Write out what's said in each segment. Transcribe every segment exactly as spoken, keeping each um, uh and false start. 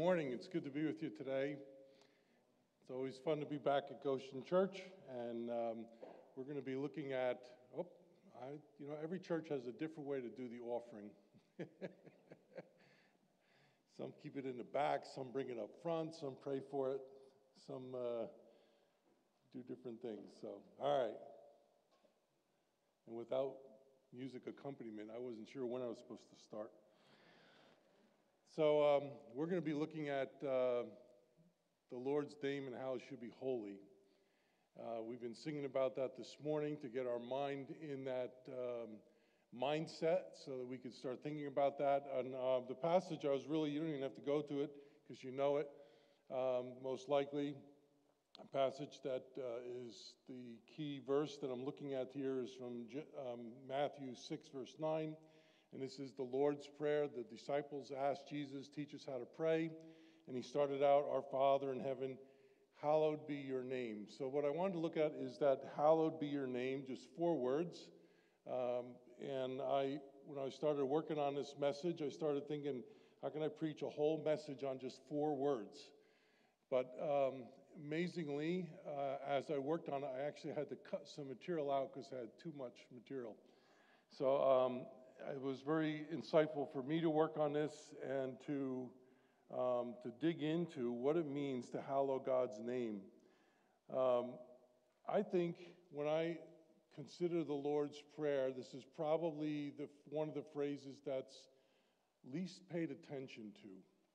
morning. It's good to be with you today. It's always fun to be back at Goshen Church, and um, we're going to be looking at, oh, I, you know, every church has a different way to do the offering. Some keep it in the back, some bring it up front, some pray for it, some uh, do different things. So, all right. And without music accompaniment, I wasn't sure when I was supposed to start. So um, we're going to be looking at uh, the Lord's name and how it should be holy. Uh, we've been singing about that this morning to get our mind in that um, mindset so that we could start thinking about that. And uh, the passage I was really, you don't even have to go to it because you know it, um, most likely. A passage that uh, is the key verse that I'm looking at here is from um, Matthew six, verse nine. And this is the Lord's Prayer. The disciples asked Jesus, teach us how to pray. And he started out, our Father in heaven, hallowed be your name. So what I wanted to look at is that hallowed be your name, just four words. Um, and I, when I started working on this message, I started thinking, how can I preach a whole message on just four words? But um, amazingly, uh, as I worked on it, I actually had to cut some material out because I had too much material. So um, it was very insightful for me to work on this and to um, to dig into what it means to hallow God's name. Um, I think when I consider the Lord's Prayer, this is probably the, one of the phrases that's least paid attention to.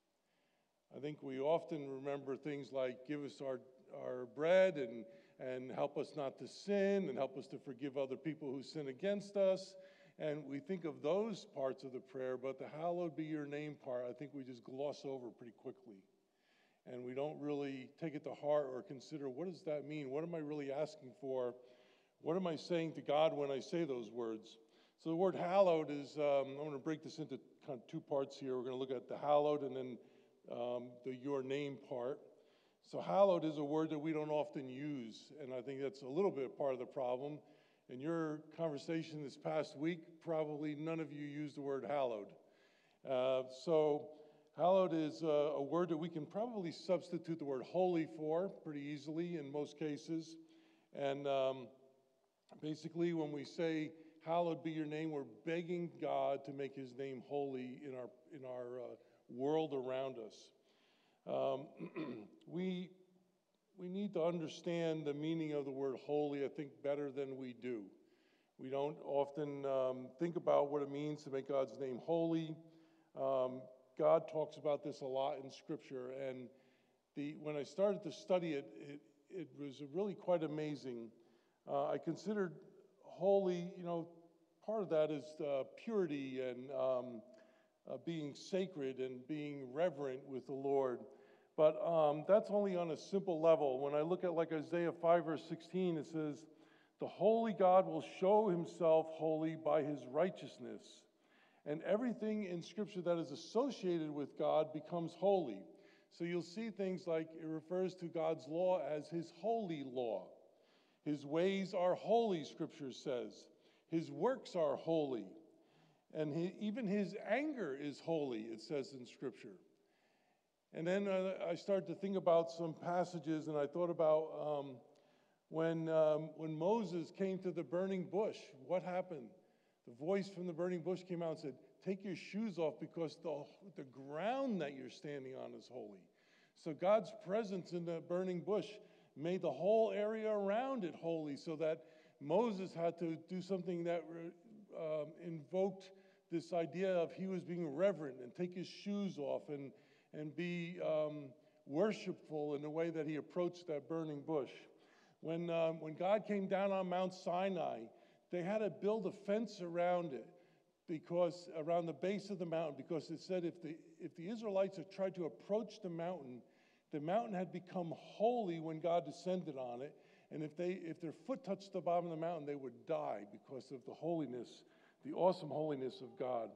I think we often remember things like give us our, our bread and, and help us not to sin and help us to forgive other people who sin against us. And we think of those parts of the prayer, but the hallowed be your name part, I think we just gloss over pretty quickly. And we don't really take it to heart or consider, what does that mean? What am I really asking for? What am I saying to God when I say those words? So the word hallowed is, um, I'm going to break this into kind of two parts here. We're going to look at the hallowed and then um, the your name part. So hallowed is a word that we don't often use, and I think that's a little bit part of the problem. In your conversation this past week, probably none of you used the word hallowed. Uh, so hallowed is a, a word that we can probably substitute the word holy for pretty easily in most cases. And um, basically when we say hallowed be your name, we're begging God to make his name holy in our, in our uh, world around us. Um, we... We need to understand the meaning of the word holy, I think, better than we do. We don't often um, think about what it means to make God's name holy. Um, God talks about this a lot in Scripture, and the when I started to study it, it, it was really quite amazing. Uh, I considered holy, you know, part of that is uh, purity and um, uh, being sacred and being reverent with the Lord. But um, that's only on a simple level. When I look at like Isaiah five, verse sixteen, it says, the holy God will show himself holy by his righteousness. And everything in Scripture that is associated with God becomes holy. So you'll see things like it refers to God's law as his holy law. His ways are holy, Scripture says. His works are holy. And he, even his anger is holy, it says in Scripture. And then uh, I started to think about some passages, and I thought about um, when, um, when Moses came to the burning bush, what happened? The voice from the burning bush came out and said, take your shoes off because the, the ground that you're standing on is holy. So God's presence in the burning bush made the whole area around it holy, so that Moses had to do something that um, invoked this idea of he was being reverent and take his shoes off and and be um, worshipful in the way that he approached that burning bush. When, um, when God came down on Mount Sinai, they had to build a fence around it, because around the base of the mountain, because it said if the, if the Israelites had tried to approach the mountain, the mountain had become holy when God descended on it, and if, they, if their foot touched the bottom of the mountain, they would die because of the holiness, the awesome holiness of God.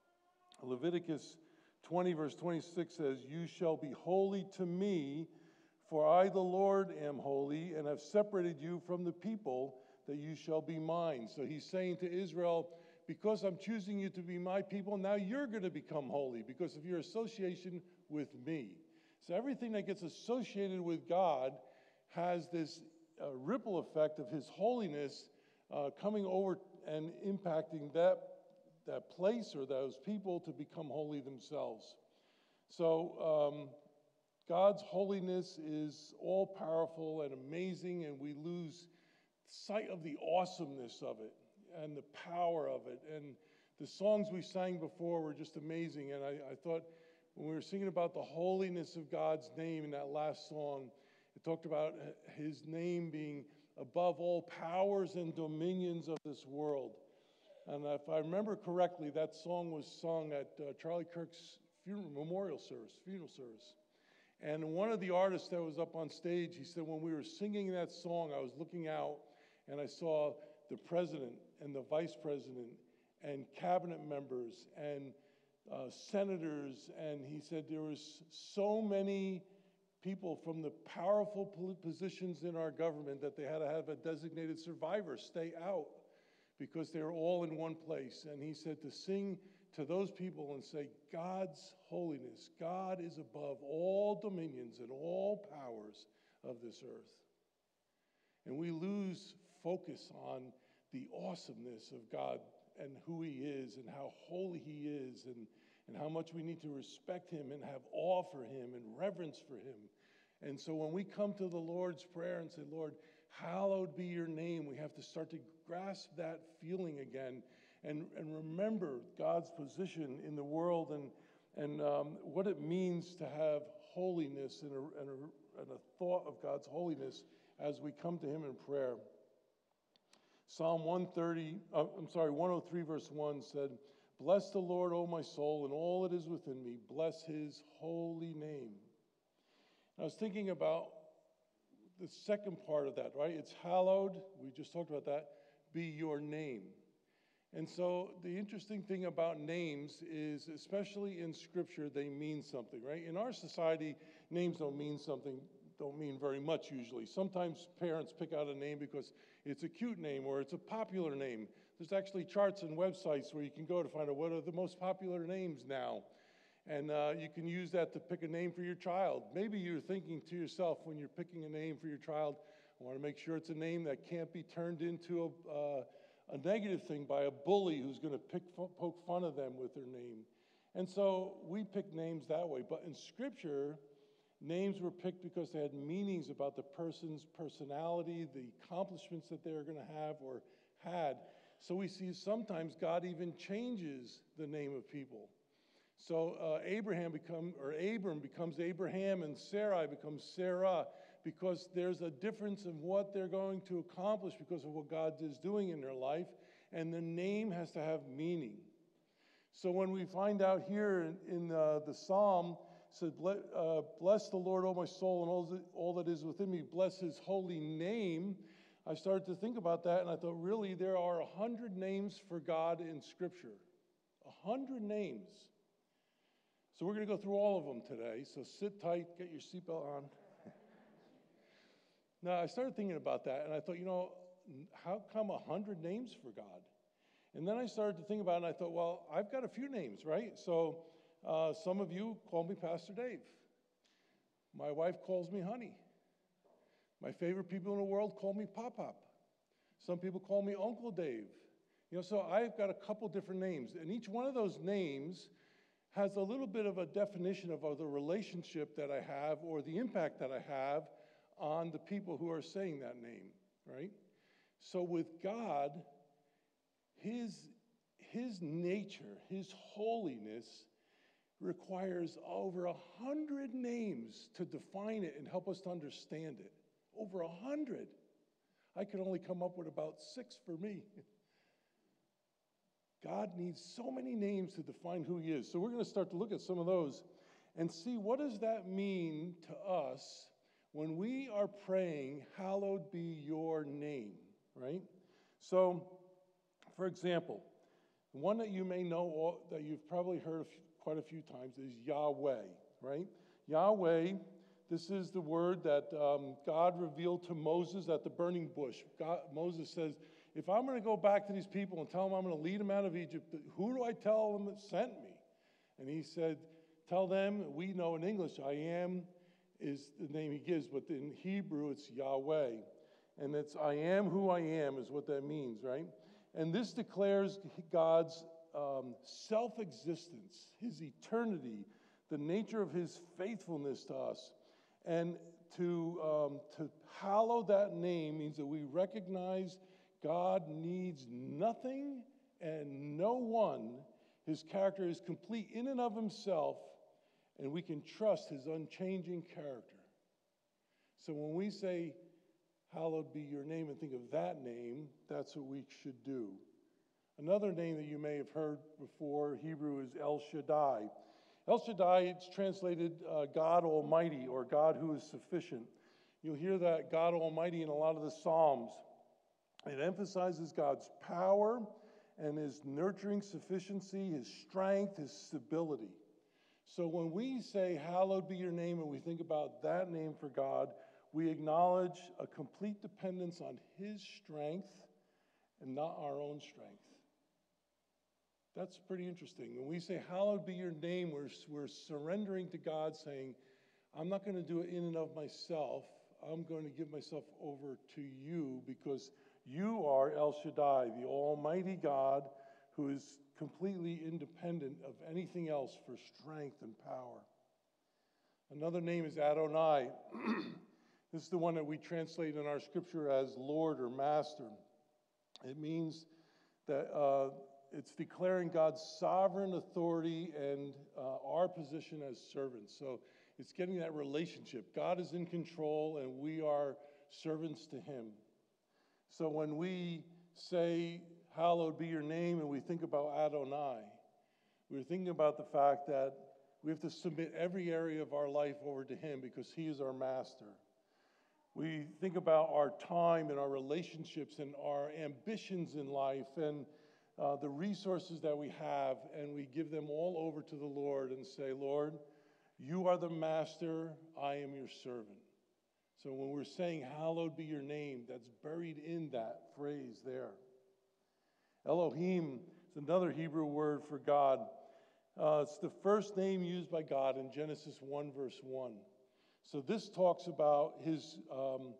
Leviticus twenty, verse twenty-six says, you shall be holy to me, for I, the Lord, am holy, and have separated you from the people, that you shall be mine. So he's saying to Israel, because I'm choosing you to be my people, now you're going to become holy because of your association with me. So everything that gets associated with God has this uh, ripple effect of his holiness uh, coming over and impacting that, that place or those people to become holy themselves. So um, God's holiness is all powerful and amazing, and we lose sight of the awesomeness of it and the power of it. And the songs we sang before were just amazing. And I, I thought when we were singing about the holiness of God's name in that last song, it talked about his name being above all powers and dominions of this world. And if I remember correctly, that song was sung at uh, Charlie Kirk's funeral, memorial service, funeral service. And one of the artists that was up on stage, he said, when we were singing that song, I was looking out and I saw the president and the vice president and cabinet members and uh, senators. And he said there was so many people from the powerful positions in our government that they had to have a designated survivor stay out because they were all in one place. And he said to sing to those people and say, God's holiness, God is above all dominions and all powers of this earth. And we lose focus on the awesomeness of God and who he is and how holy he is and, and how much we need to respect him and have awe for him and reverence for him. And so when we come to the Lord's Prayer and say, Lord, hallowed be your name, we have to start to grasp that feeling again and, and remember God's position in the world and, and um, what it means to have holiness and a, and, a, and a thought of God's holiness as we come to him in prayer. Psalm one thirty, uh, I'm sorry, one oh three verse one said, bless the Lord, O my soul, and all that is within me. Bless his holy name. And I was thinking about the second part of that, right? It's hallowed, we just talked about that, be your name. And so the interesting thing about names is, especially in Scripture, they mean something, right? In our society, names don't mean something, don't mean very much usually. Sometimes parents pick out a name because it's a cute name or it's a popular name. There's actually charts and websites where you can go to find out what are the most popular names now. And uh, you can use that to pick a name for your child. Maybe you're thinking to yourself when you're picking a name for your child, I want to make sure it's a name that can't be turned into a, uh, a negative thing by a bully who's going to pick, poke fun of them with their name. And so we pick names that way. But in Scripture, names were picked because they had meanings about the person's personality, the accomplishments that they were going to have or had. So we see sometimes God even changes the name of people. So uh, Abraham become, or Abram becomes Abraham, and Sarai becomes Sarah, because there's a difference in what they're going to accomplish because of what God is doing in their life, and the name has to have meaning. So when we find out here in, in uh, the Psalm, it said, uh, bless the Lord, O my soul, and all that, all that is within me, bless his holy name. I started to think about that, and I thought, really, there are a hundred names for God in Scripture. A hundred names. So we're going to go through all of them today, so sit tight, get your seatbelt on. Now, I started thinking about that, and I thought, you know, how come a hundred names for God? And then I started to think about it, and I thought, well, I've got a few names, right? So uh, some of you call me Pastor Dave. My wife calls me Honey. My favorite people in the world call me Pop Pop. Some people call me Uncle Dave. You know, so I've got a couple different names, and each one of those names has a little bit of a definition of the relationship that I have or the impact that I have on the people who are saying that name, right? So with God, his, his nature, his holiness requires over a hundred names to define it and help us to understand it. Over a hundred. I could only come up with about six for me. God needs so many names to define who he is. So we're going to start to look at some of those and see what does that mean to us when we are praying, hallowed be your name, right? So, for example, one that you may know, that you've probably heard quite a few times is Yahweh, right? Yahweh, this is the word that um, God revealed to Moses at the burning bush. God, Moses says, if I'm going to go back to these people and tell them I'm going to lead them out of Egypt, who do I tell them that sent me? And he said, tell them, we know in English, I am is the name he gives, but in Hebrew it's Yahweh. And it's I am who I am is what that means, right? And this declares God's um, self-existence, his eternity, the nature of his faithfulness to us. And to, um, to hallow that name means that we recognize God needs nothing and no one. His character is complete in and of himself, and we can trust his unchanging character. So when we say, hallowed be your name, and think of that name, that's what we should do. Another name that you may have heard before, Hebrew, is El Shaddai. El Shaddai, it's translated uh, God Almighty, or God who is sufficient. You'll hear that God Almighty in a lot of the Psalms. It emphasizes God's power and his nurturing sufficiency, his strength, his stability. So when we say, hallowed be your name, and we think about that name for God, we acknowledge a complete dependence on his strength and not our own strength. That's pretty interesting. When we say, hallowed be your name, we're, we're surrendering to God, saying, I'm not going to do it in and of myself. I'm going to give myself over to you because you are El Shaddai, the Almighty God who is completely independent of anything else for strength and power. Another name is Adonai. This is the one that we translate in our scripture as Lord or Master. It means that uh, it's declaring God's sovereign authority and uh, our position as servants. So it's getting that relationship. God is in control and we are servants to him. So when we say, hallowed be your name, and we think about Adonai, we're thinking about the fact that we have to submit every area of our life over to him because he is our master. We think about our time and our relationships and our ambitions in life and uh, the resources that we have, and we give them all over to the Lord and say, Lord, you are the master, I am your servant. So when we're saying, hallowed be your name, that's buried in that phrase there. Elohim is another Hebrew word for God. Uh, it's the first name used by God in Genesis one, verse one. So this talks about his, um,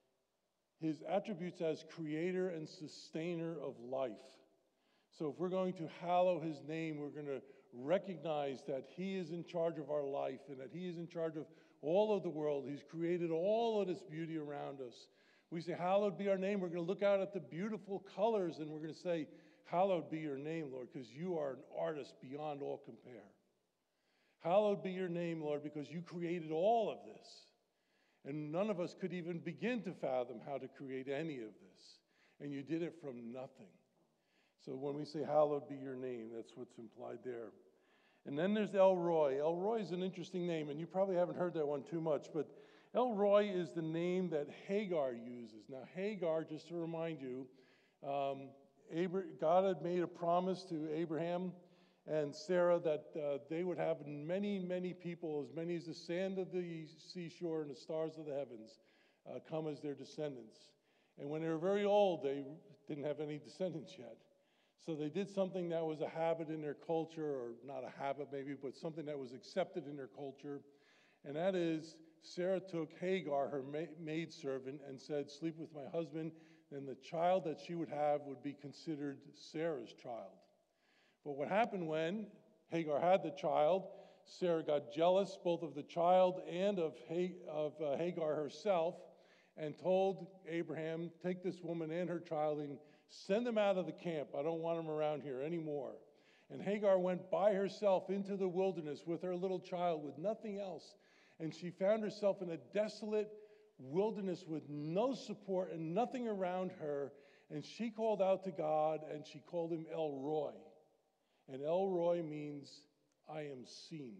his attributes as creator and sustainer of life. So if we're going to hallow his name, we're going to recognize that he is in charge of our life and that he is in charge of all of the world. He's created all of this beauty around us. We say, hallowed be our name. We're going to look out at the beautiful colors and we're going to say, hallowed be your name, Lord, because you are an artist beyond all compare. Hallowed be your name, Lord, because you created all of this. And none of us could even begin to fathom how to create any of this. And you did it from nothing. So when we say, hallowed be your name, that's what's implied there. And then there's El Roi. El Roi is an interesting name, and you probably haven't heard that one too much, but El Roi is the name that Hagar uses. Now, Hagar, just to remind you, um, God had made a promise to Abraham and Sarah that uh, they would have many, many people, as many as the sand of the seashore and the stars of the heavens, uh, come as their descendants. And when they were very old, they didn't have any descendants yet. So they did something that was a habit in their culture, or not a habit maybe, but something that was accepted in their culture. And that is, Sarah took Hagar, her ma- maidservant, and said, sleep with my husband, and the child that she would have would be considered Sarah's child. But what happened when Hagar had the child, Sarah got jealous both of the child and of, ha- of uh, Hagar herself, and told Abraham, take this woman and her child and send them out of the camp. I don't want them around here anymore. And Hagar went by herself into the wilderness with her little child with nothing else. And she found herself in a desolate wilderness with no support and nothing around her. And she called out to God, and she called him El Roi. And El Roi means, I am seen.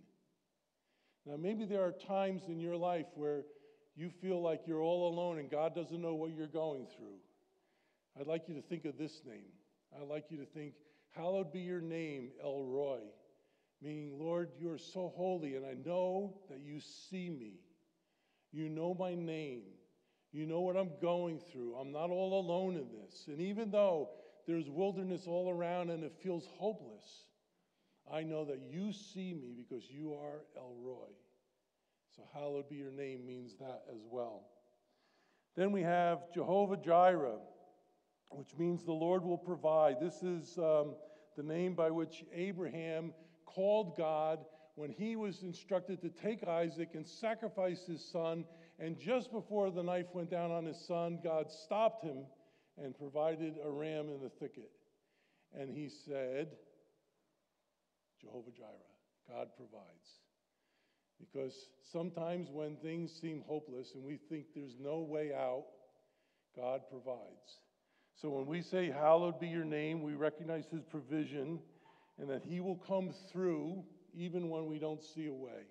Now, maybe there are times in your life where you feel like you're all alone and God doesn't know what you're going through. I'd like you to think of this name. I'd like you to think, hallowed be your name, El Roi, meaning, Lord, you are so holy, and I know that you see me. You know my name. You know what I'm going through. I'm not all alone in this. And even though there's wilderness all around and it feels hopeless, I know that you see me because you are El Roi. So hallowed be your name means that as well. Then we have Jehovah Jireh, which means the Lord will provide. This is um, the name by which Abraham called God when he was instructed to take Isaac and sacrifice his son. And just before the knife went down on his son, God stopped him and provided a ram in the thicket. And he said, Jehovah Jireh, God provides. Because sometimes when things seem hopeless and we think there's no way out, God provides. So when we say, hallowed be your name, we recognize his provision and that he will come through even when we don't see a way.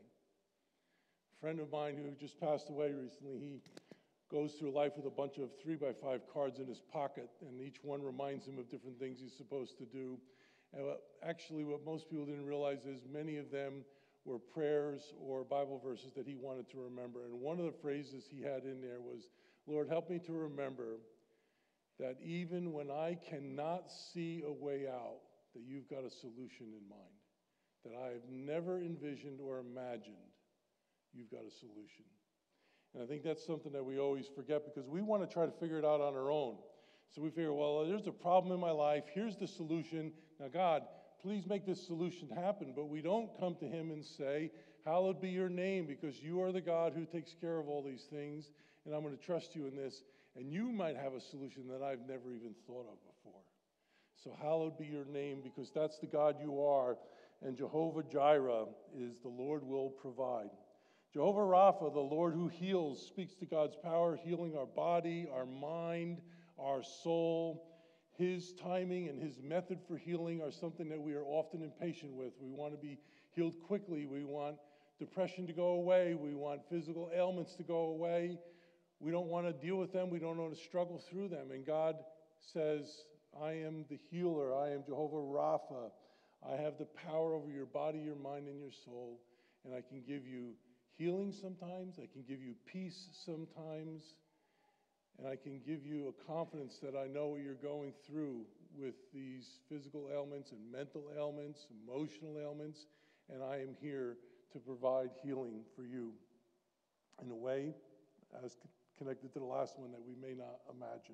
A friend of mine who just passed away recently, he goes through life with a bunch of three by five cards in his pocket, and each one reminds him of different things he's supposed to do. And what, actually, what most people didn't realize is many of them were prayers or Bible verses that he wanted to remember. And one of the phrases he had in there was, Lord, help me to remember that even when I cannot see a way out, that you've got a solution in mind, that I have never envisioned or imagined, you've got a solution. And I think that's something that we always forget because we want to try to figure it out on our own. So we figure, well, there's a problem in my life. Here's the solution. Now, God, please make this solution happen. But we don't come to him and say, hallowed be your name, because you are the God who takes care of all these things, and I'm going to trust you in this. And you might have a solution that I've never even thought of before. So hallowed be your name, because that's the God you are. And Jehovah Jireh is the Lord will provide. Jehovah Rapha, the Lord who heals, speaks to God's power, healing our body, our mind, our soul. His timing and his method for healing are something that we are often impatient with. We want to be healed quickly. We want depression to go away. We want physical ailments to go away. We don't want to deal with them. We don't want to struggle through them. And God says, I am the healer. I am Jehovah Rapha. I have the power over your body, your mind, and your soul. And I can give you healing sometimes. I can give you peace sometimes. And I can give you a confidence that I know what you're going through with these physical ailments and mental ailments, emotional ailments. And I am here to provide healing for you in a way as connected to the last one that we may not imagine.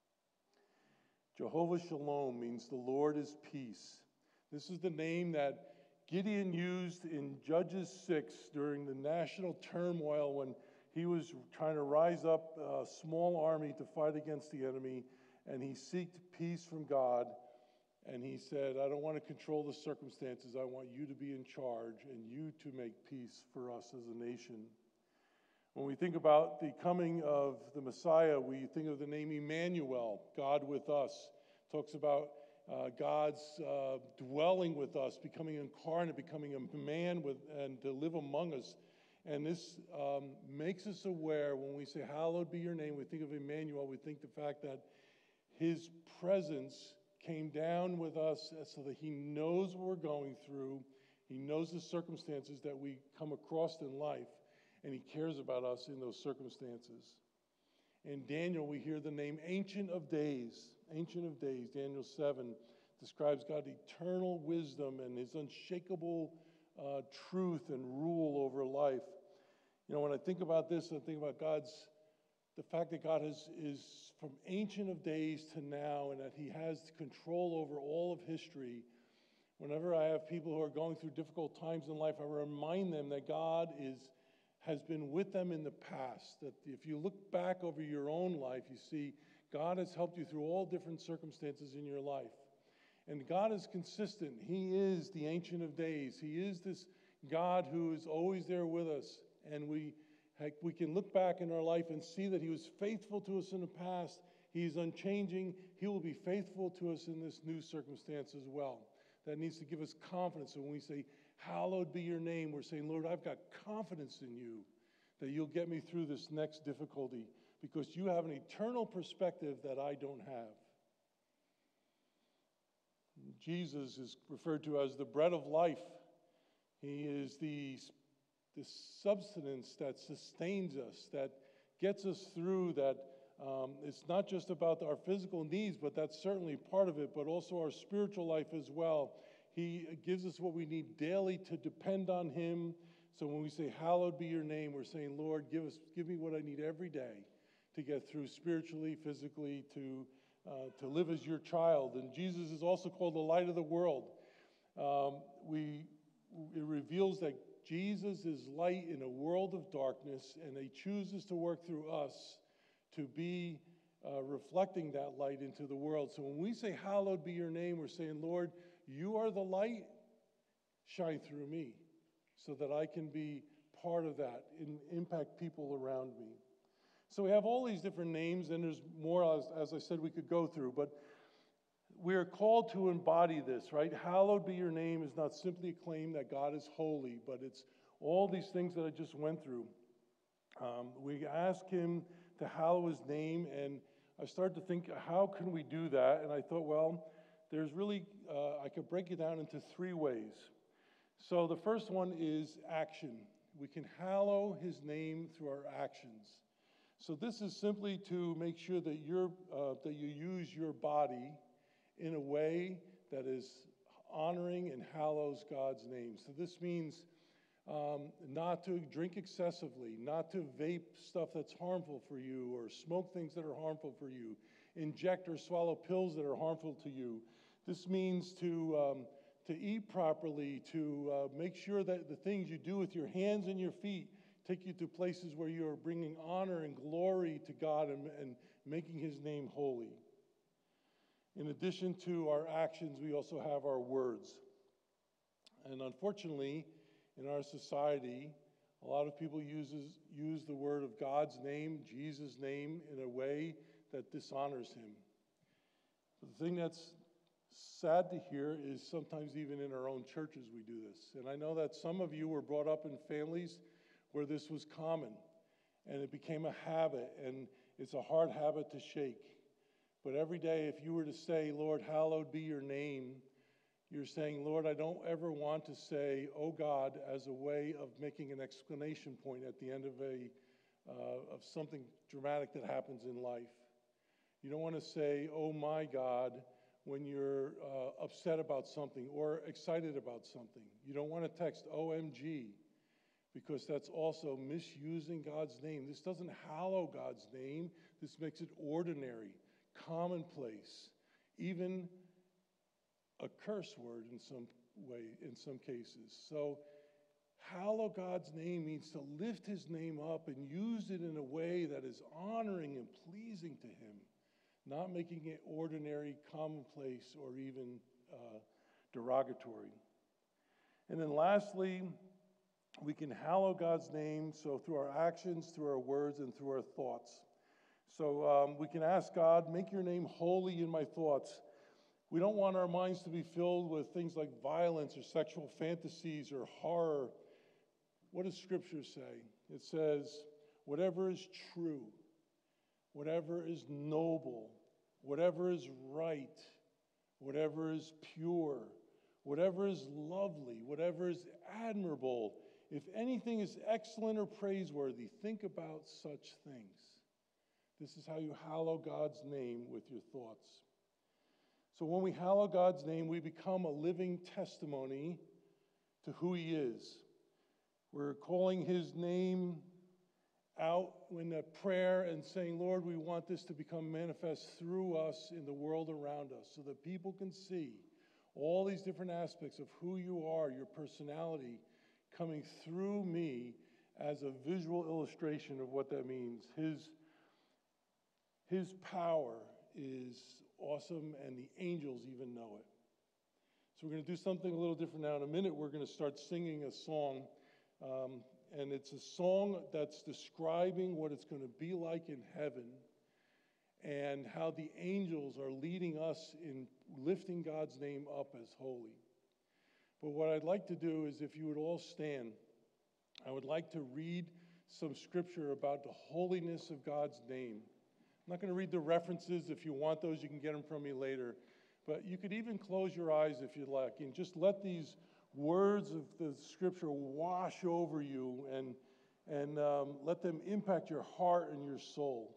Jehovah Shalom means the Lord is peace. This is the name that Gideon used in Judges six during the national turmoil when he was trying to rise up a small army to fight against the enemy, and he sought peace from God. And he said, I don't want to control the circumstances. I want you to be in charge and you to make peace for us as a nation. When we think about the coming of the Messiah, we think of the name Emmanuel, God with us. It talks about uh, God's uh, dwelling with us, becoming incarnate, becoming a man with, and to live among us. And this um, makes us aware when we say, hallowed be your name, we think of Emmanuel, we think the fact that his presence came down with us so that he knows what we're going through. He knows the circumstances that we come across in life, and he cares about us in those circumstances. In Daniel, we hear the name Ancient of Days. Ancient of Days, Daniel seven, describes God's eternal wisdom and his unshakable uh, truth and rule over life. You know, when I think about this, I think about God's, the fact that God is, is from Ancient of Days to now, and that he has control over all of history. Whenever I have people who are going through difficult times in life, I remind them that God is has been with them in the past. That if you look back over your own life, you see God has helped you through all different circumstances in your life. And God is consistent. He is the Ancient of Days. He is this God who is always there with us. And we, we can look back in our life and see that he was faithful to us in the past. He's unchanging. He will be faithful to us in this new circumstance as well. That needs to give us confidence. So when we say, hallowed be your name, we're saying, Lord, I've got confidence in you that you'll get me through this next difficulty because you have an eternal perspective that I don't have. Jesus is referred to as the bread of life. He is the, the substance that sustains us, that gets us through, that um, it's not just about our physical needs, but that's certainly part of it, but also our spiritual life as well. He gives us what we need daily to depend on him. So when we say, hallowed be your name, we're saying, Lord, give us, give me what I need every day to get through spiritually, physically, to, uh, to live as your child. And Jesus is also called the light of the world. Um, we, it reveals that Jesus is light in a world of darkness, and he chooses to work through us to be uh, reflecting that light into the world. So when we say, hallowed be your name, we're saying, Lord, you are the light, shine through me so that I can be part of that and impact people around me. So we have all these different names, and there's more, as, as I said, we could go through, but we are called to embody this, right? Hallowed be your name is not simply a claim that God is holy, but it's all these things that I just went through. Um, we ask him to hallow his name, and I started to think, how can we do that? And I thought, well, there's really, uh, I could break it down into three ways. So the first one is action. We can hallow his name through our actions. So this is simply to make sure that you're, uh, that you use your body in a way that is honoring and hallows God's name. So this means um, not to drink excessively, not to vape stuff that's harmful for you, or smoke things that are harmful for you, inject or swallow pills that are harmful to you. This means to, um, to eat properly, to uh, make sure that the things you do with your hands and your feet take you to places where you are bringing honor and glory to God and, and making his name holy. In addition to our actions, we also have our words. And unfortunately, in our society, a lot of people uses, use the word of God's name, Jesus' name, in a way that dishonors him. The thing that's sad to hear is sometimes even in our own churches we do this. And I know that some of you were brought up in families where this was common, and it became a habit, and it's a hard habit to shake. But every day, if you were to say, Lord, hallowed be your name, you're saying, Lord, I don't ever want to say, oh God, as a way of making an exclamation point at the end of a uh, of something dramatic that happens in life. You don't want to say, oh my God, when you're uh, upset about something or excited about something. You don't want to text O M G, because that's also misusing God's name. This doesn't hallow God's name. This makes it ordinary, commonplace, even a curse word in some way, in some cases. So hallow God's name means to lift his name up and use it in a way that is honoring and pleasing to him, not making it ordinary, commonplace, or even uh, derogatory. And then lastly, we can hallow God's name, so through our actions, through our words, and through our thoughts. So um, we can ask God, make your name holy in my thoughts. We don't want our minds to be filled with things like violence or sexual fantasies or horror. What does Scripture say? It says, whatever is true, whatever is noble, whatever is right, whatever is pure, whatever is lovely, whatever is admirable, if anything is excellent or praiseworthy, think about such things. This is how you hallow God's name with your thoughts. So when we hallow God's name, we become a living testimony to who he is. We're calling his name out in a prayer and saying, Lord, we want this to become manifest through us in the world around us so that people can see all these different aspects of who you are, your personality, coming through me as a visual illustration of what that means. His, his power is awesome, and the angels even know it. So we're going to do something a little different now. In a minute, we're going to start singing a song, um, and it's a song that's describing what it's going to be like in heaven and how the angels are leading us in lifting God's name up as holy. But what I'd like to do is, if you would all stand, I would like to read some scripture about the holiness of God's name. I'm not going to read the references. If you want those, you can get them from me later. But you could even close your eyes if you'd like, and just let these words of the scripture wash over you and, and um, let them impact your heart and your soul.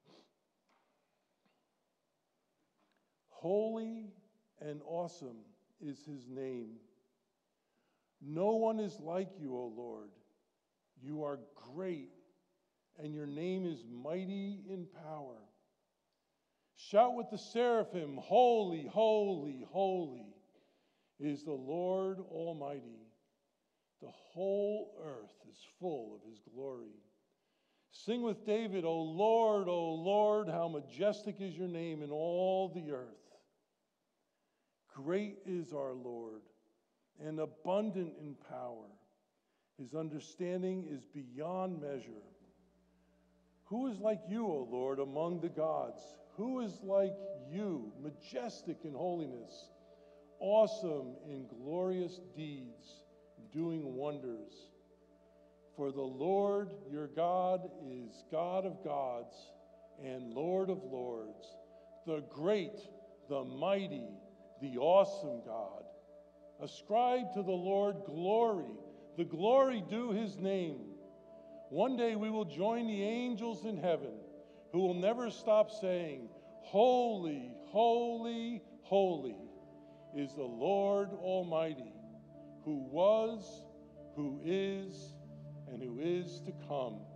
Holy and awesome is his name. No one is like you, O Lord. You are great, and your name is mighty in power. Shout with the seraphim, holy, holy, holy is the Lord Almighty. The whole earth is full of his glory. Sing with David, O Lord, O Lord, how majestic is your name in all the earth. Great is our Lord, and abundant in power. His understanding is beyond measure. Who is like you, O Lord, among the gods? Who is like you, majestic in holiness, awesome in glorious deeds, doing wonders? For the Lord your God is God of gods and Lord of lords, the great, the mighty, the awesome God. Ascribe to the Lord glory, the glory due his name. One day we will join the angels in heaven, who will never stop saying, holy, holy, holy is the Lord Almighty, who was, who is, and who is to come.